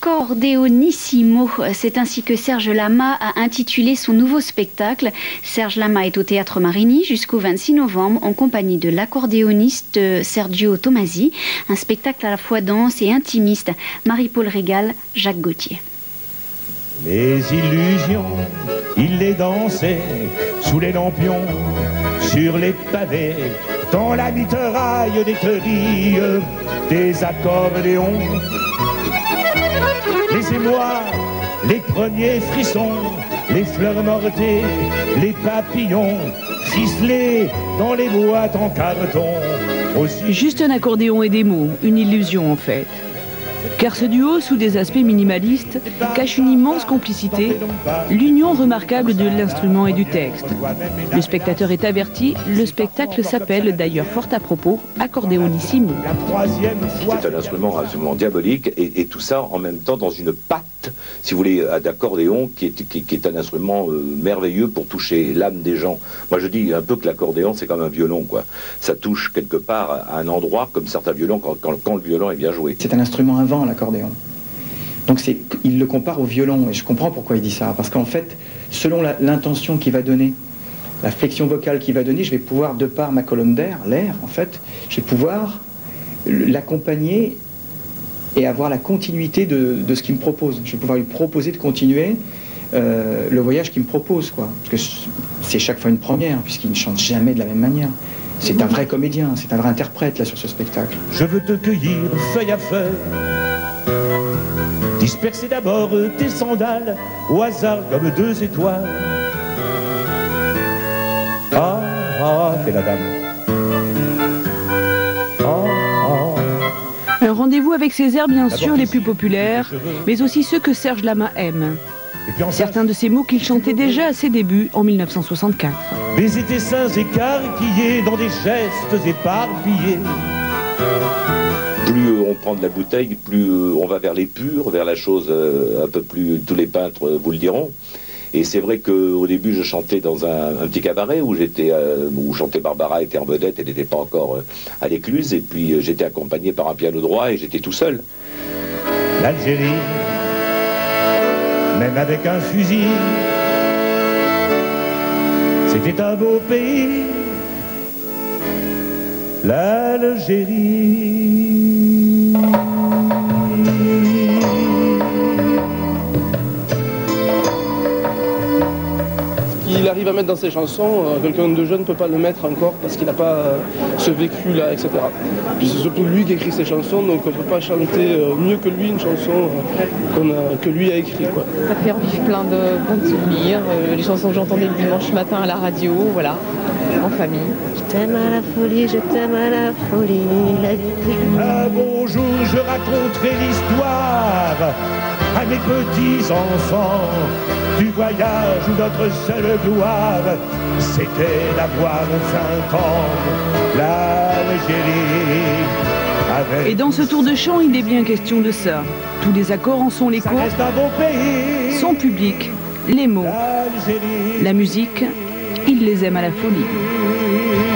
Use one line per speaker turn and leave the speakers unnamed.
Accordéonissimo, c'est ainsi que Serge Lama a intitulé son nouveau spectacle. Serge Lama est au Théâtre Marigny jusqu'au 26 novembre en compagnie de l'accordéoniste Sergio Tomasi. Un spectacle à la fois dense et intimiste. Marie-Paul Régal, Jacques Gauthier.
Les illusions, il les dansait sous les lampions, sur les pavés, dans la mitraille des trilles, des accordéons. Laissez-moi les premiers frissons, les fleurs mortées, les papillons, ficelés dans les boîtes en carton. Aussi...
Juste un accordéon et des mots, une illusion en fait. Car ce duo, sous des aspects minimalistes, cache une immense complicité, l'union remarquable de l'instrument et du texte. Le spectateur est averti, le spectacle s'appelle d'ailleurs fort à propos Accordéonissimo.
C'est un instrument absolument diabolique et tout ça en même temps dans une patte, si vous voulez, d'accordéon qui est un instrument merveilleux pour toucher l'âme des gens. Moi je dis un peu que l'accordéon c'est comme un violon, quoi. Ça touche quelque part à un endroit comme certains violons quand le violon est bien joué.
C'est un instrument avant l'accordéon. Donc il le compare au violon, et je comprends pourquoi il dit ça, parce qu'en fait, selon l'intention qu'il va donner, la flexion vocale qu'il va donner, je vais pouvoir, de par ma colonne d'air, l'air en fait, je vais pouvoir l'accompagner et avoir la continuité de ce qu'il me propose. Je vais pouvoir lui proposer de continuer le voyage qu'il me propose, quoi. Parce que c'est chaque fois une première, puisqu'il ne chante jamais de la même manière. C'est un vrai comédien, c'est un vrai interprète là sur ce spectacle.
Je veux te cueillir feuille à feuille, disperser d'abord tes sandales au hasard comme deux étoiles. Ah, ah, fait la dame. Ah, ah.
Un rendez-vous avec ses airs bien sûr les plus populaires, mais aussi ceux que Serge Lama aime. Certains de ces mots qu'il chantait déjà à ses débuts en 1964.
Baiser tes seins écarquillés dans des gestes éparpillés.
Plus on prend de la bouteille, plus on va vers les purs, vers la chose un peu plus... Tous les peintres vous le diront. Et c'est vrai qu'au début, je chantais dans un petit cabaret où chantait Barbara, était en vedette, elle n'était pas encore à l'écluse. Et puis j'étais accompagné par un piano droit et j'étais tout seul.
L'Algérie, même avec un fusil, c'était un beau pays, l'Algérie.
Il arrive à mettre dans ses chansons, quelqu'un de jeune ne peut pas le mettre encore parce qu'il n'a pas ce vécu-là, etc. Puis c'est surtout lui qui écrit ses chansons, donc on ne peut pas chanter mieux que lui une chanson que lui a écrit, quoi.
Ça fait revivre plein de bons souvenirs, les chansons que j'entendais le dimanche matin à la radio, voilà, en famille.
Je t'aime à la folie, je t'aime à la folie, la vie.
Un bon jour, je raconterai l'histoire à mes petits-enfants du voyage où notre seule gloire, c'était d'avoir 5 ans, l'Algérie.
Et dans ce tour de chant, il est bien question de ça. Tous les accords en sont l'écho, son public, les mots, la musique, il les aime à la folie.